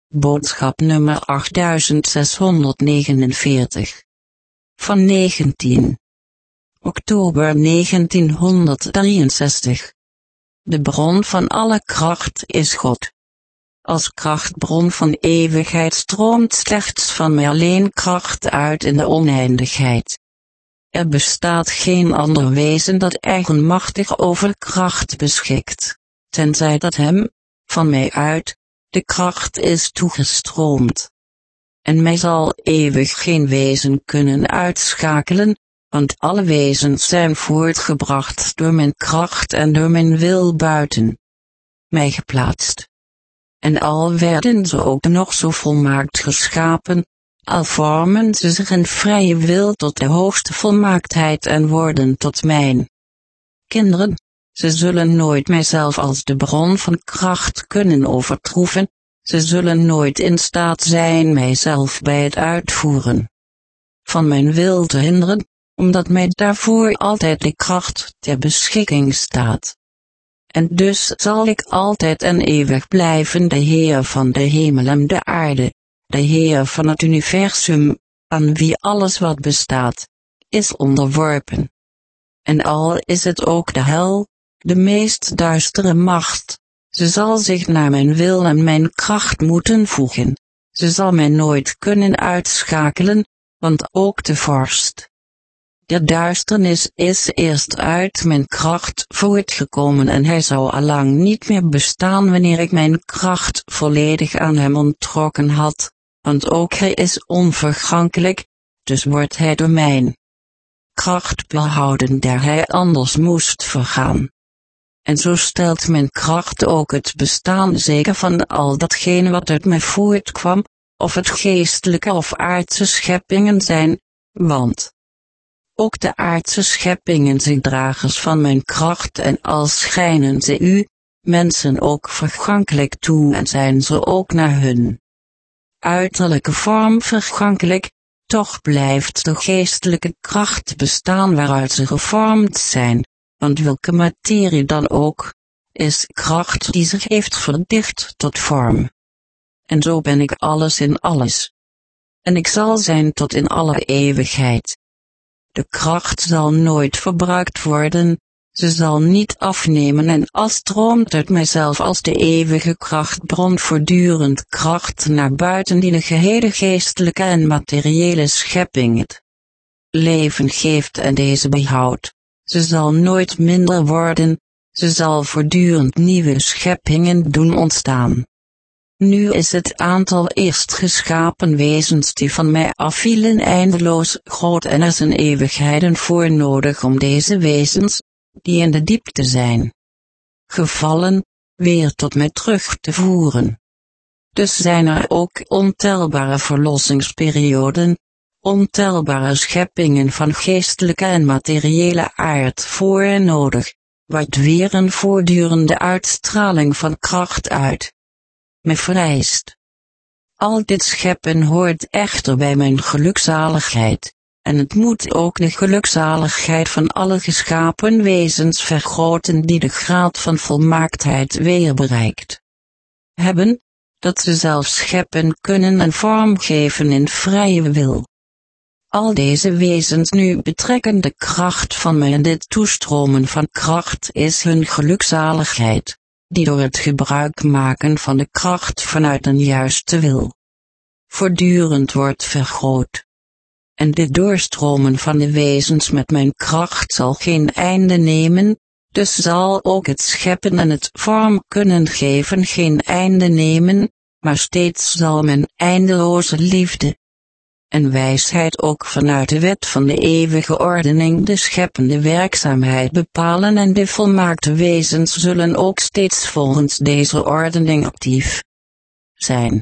Boodschap nummer 8649. Van 19 oktober 1963. De bron van alle kracht is God. Als krachtbron van eeuwigheid stroomt slechts van mij alleen kracht uit in de oneindigheid. Er bestaat geen ander wezen dat eigenmachtig over kracht beschikt, tenzij dat hem, van mij uit, de kracht is toegestroomd. En mij zal eeuwig geen wezen kunnen uitschakelen, want alle wezens zijn voortgebracht door mijn kracht en door mijn wil buiten mij geplaatst. En al werden ze ook nog zo volmaakt geschapen, al vormen ze zich in vrije wil tot de hoogste volmaaktheid en worden tot mijn kinderen. Ze zullen nooit mijzelf als de bron van kracht kunnen overtroeven, ze zullen nooit in staat zijn mijzelf bij het uitvoeren van mijn wil te hinderen, omdat mij daarvoor altijd de kracht ter beschikking staat. En dus zal ik altijd en eeuwig blijven de Heer van de hemel en de aarde, de Heer van het universum, aan wie alles wat bestaat, is onderworpen. En al is het ook de hel, de meest duistere macht, ze zal zich naar mijn wil en mijn kracht moeten voegen. Ze zal mij nooit kunnen uitschakelen, want ook de vorst der duisternis is eerst uit mijn kracht voortgekomen en hij zou allang niet meer bestaan wanneer ik mijn kracht volledig aan hem onttrokken had, want ook hij is onvergankelijk, dus wordt hij door mijn kracht behouden daar hij anders moest vergaan. En zo stelt mijn kracht ook het bestaan zeker van al datgene wat uit mij voortkwam, of het geestelijke of aardse scheppingen zijn, want ook de aardse scheppingen zijn dragers van mijn kracht en al schijnen ze u, mensen ook vergankelijk toe en zijn ze ook naar hun uiterlijke vorm vergankelijk, toch blijft de geestelijke kracht bestaan waaruit ze gevormd zijn, want welke materie dan ook, is kracht die zich heeft verdicht tot vorm. En zo ben ik alles in alles. En ik zal zijn tot in alle eeuwigheid. De kracht zal nooit verbruikt worden, ze zal niet afnemen en als stroomt uit mijzelf als de eeuwige krachtbron voortdurend kracht naar buiten die de gehele geestelijke en materiële schepping het leven geeft en deze behoudt. Ze zal nooit minder worden, ze zal voortdurend nieuwe scheppingen doen ontstaan. Nu is het aantal eerst geschapen wezens die van mij afvielen eindeloos groot en er zijn eeuwigheden voor nodig om deze wezens, die in de diepte zijn gevallen, weer tot mij terug te voeren. Dus zijn er ook ontelbare verlossingsperioden, ontelbare scheppingen van geestelijke en materiële aard voor nodig, wat weer een voortdurende uitstraling van kracht uit mij vereist. Al dit scheppen hoort echter bij mijn gelukzaligheid, en het moet ook de gelukzaligheid van alle geschapen wezens vergroten die de graad van volmaaktheid weer bereikt hebben, dat ze zelf scheppen kunnen en vorm geven in vrije wil. Al deze wezens nu betrekken de kracht van mij en dit toestromen van kracht is hun gelukzaligheid, die door het gebruik maken van de kracht vanuit een juiste wil voortdurend wordt vergroot. En dit doorstromen van de wezens met mijn kracht zal geen einde nemen, dus zal ook het scheppen en het vorm kunnen geven geen einde nemen, maar steeds zal mijn eindeloze liefde en wijsheid ook vanuit de wet van de eeuwige ordening de scheppende werkzaamheid bepalen en de volmaakte wezens zullen ook steeds volgens deze ordening actief zijn.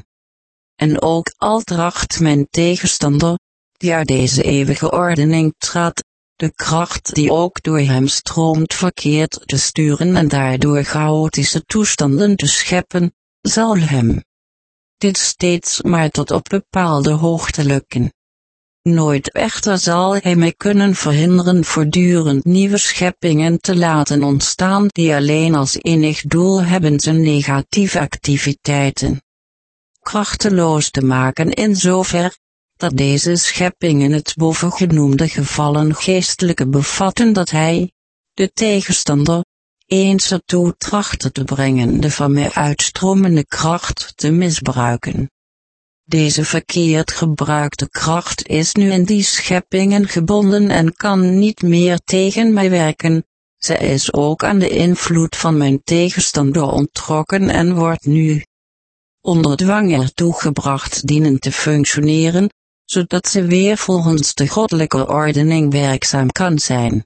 En ook al tracht mijn tegenstander, die uit deze eeuwige ordening trad, de kracht die ook door hem stroomt verkeerd te sturen en daardoor chaotische toestanden te scheppen, zal hem dit steeds maar tot op bepaalde hoogte lukken. Nooit echter zal hij mij kunnen verhinderen voortdurend nieuwe scheppingen te laten ontstaan die alleen als enig doel hebben zijn negatieve activiteiten krachteloos te maken in zover, dat deze scheppingen het bovengenoemde gevallen geestelijke bevatten dat hij, de tegenstander, eens ertoe trachtte te brengen de van mij uitstromende kracht te misbruiken. Deze verkeerd gebruikte kracht is nu in die scheppingen gebonden en kan niet meer tegen mij werken. Zij is ook aan de invloed van mijn tegenstander onttrokken en wordt nu onder dwang ertoe gebracht dienen te functioneren, zodat ze weer volgens de goddelijke ordening werkzaam kan zijn.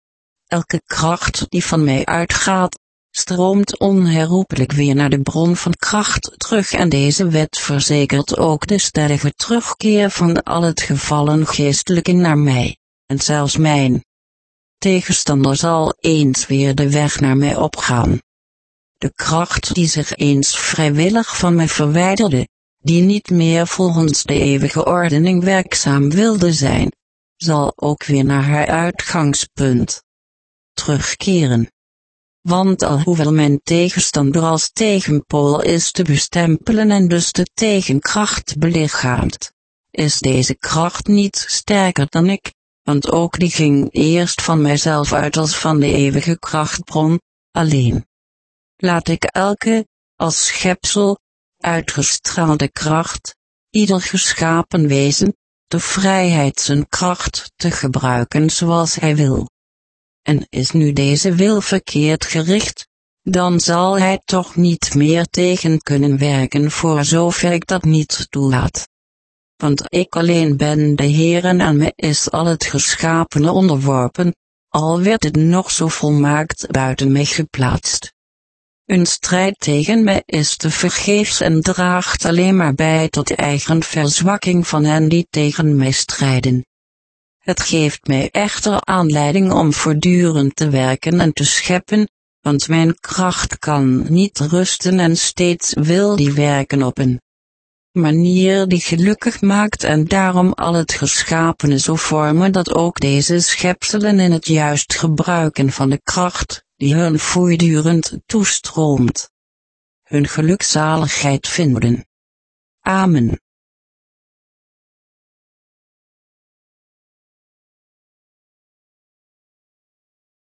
Elke kracht die van mij uitgaat, stroomt onherroepelijk weer naar de bron van kracht terug en deze wet verzekert ook de stellige terugkeer van al het gevallen geestelijke naar mij, en zelfs mijn tegenstander zal eens weer de weg naar mij opgaan. De kracht die zich eens vrijwillig van mij verwijderde, die niet meer volgens de eeuwige ordening werkzaam wilde zijn, zal ook weer naar haar uitgangspunt terugkeren. Want alhoewel mijn tegenstander als tegenpool is te bestempelen en dus de tegenkracht belichaamt, is deze kracht niet sterker dan ik, want ook die ging eerst van mijzelf uit als van de eeuwige krachtbron, alleen. Laat ik elke, als schepsel, uitgestraalde kracht, ieder geschapen wezen, de vrijheid zijn kracht te gebruiken zoals hij wil. En is nu deze wil verkeerd gericht, dan zal hij toch niet meer tegen kunnen werken voor zover ik dat niet toelaat. Want ik alleen ben de Heer en aan mij is al het geschapene onderworpen, al werd het nog zo volmaakt buiten mij geplaatst. Een strijd tegen mij is te vergeefs en draagt alleen maar bij tot de eigen verzwakking van hen die tegen mij strijden. Het geeft mij echter aanleiding om voortdurend te werken en te scheppen, want mijn kracht kan niet rusten en steeds wil die werken op een manier die gelukkig maakt en daarom al het geschapene zo vormen dat ook deze schepselen in het juist gebruiken van de kracht, die hun voortdurend toestroomt, hun gelukzaligheid vinden. Amen.